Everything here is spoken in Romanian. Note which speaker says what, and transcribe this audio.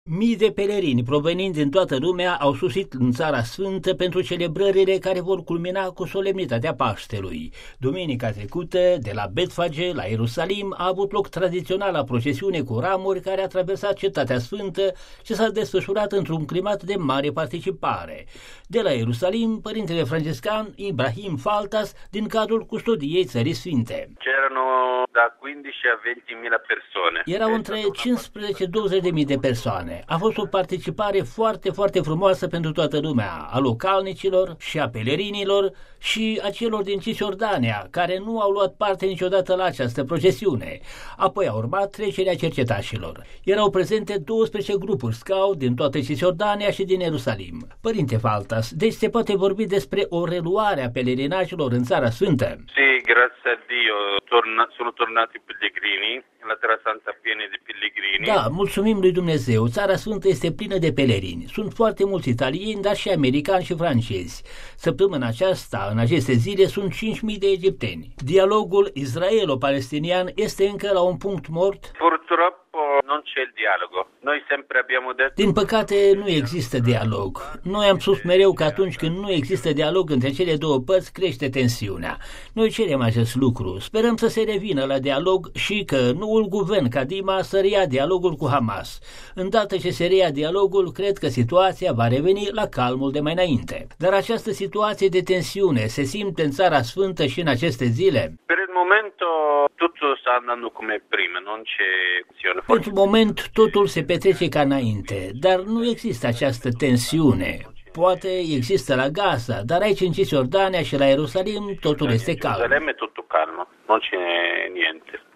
Speaker 1: Mii de pelerini provenind din toată lumea au sosit în Țara Sfântă pentru celebrările care vor culmina cu solemnitatea Paștelui. Duminica trecută, de la Betfage la Ierusalim, a avut loc tradiționala procesiune cu ramuri care a traversat Cetatea Sfântă și s-a desfășurat într-un climat de mare participare. De la Ierusalim, părintele franciscan Ibrahim Faltas, din cadrul Custodiei Țării Sfinte.
Speaker 2: C'erano da 15 a 20.000 persoane.
Speaker 1: Erau între 15-20.000 de persoane. A fost o participare foarte, foarte frumoasă pentru toată lumea, a localnicilor și a pelerinilor și a celor din Cisjordania, care nu au luat parte niciodată la această procesiune. Apoi a urmat trecerea cercetașilor. Erau prezente 12 grupuri scout din toată Cisjordania și din Ierusalim. Părinte Faltas, deci se poate vorbi despre o reluare a pelerinajilor în Țara Sfântă?
Speaker 2: Sì, grazie a Dio, sono tornati i pellegrini, la Terra Santa piena di pellegrini.
Speaker 1: Da, mulțumim lui Dumnezeu, Țara Sfântă este plină de pelerini. Sunt foarte mulți italieni, dar și americani și francezi. Săptămâna aceasta, în aceste zile, sunt 5.000 de egipteni. Dialogul israelo-palestinian este încă la un punct mort.
Speaker 2: Purtroppo non c'è il dialogo. Noi sempre abbiamo detto...
Speaker 1: Din păcate, nu există dialog. Noi am spus mereu că atunci când nu există dialog între cele două părți, crește tensiunea. Noi cerem acest lucru. Sperăm să se revină la dialog și că noul guvern Kadima să reia dialogul cu Hamas. Îndată ce se reia dialogul, cred că situația va reveni la calmul de mai înainte. Dar această situație de tensiune se simte în Țara Sfântă și în aceste zile?
Speaker 2: Per il momento tutto sta andando come prima, non c'è tensione.
Speaker 1: Pentru moment totul se petrece ca înainte, dar nu există această tensiune. Poate există la Gaza, dar aici în Cisjordania și la Ierusalim totul este calm.
Speaker 2: In Gerusalemme è tutto calmo, non c'è niente.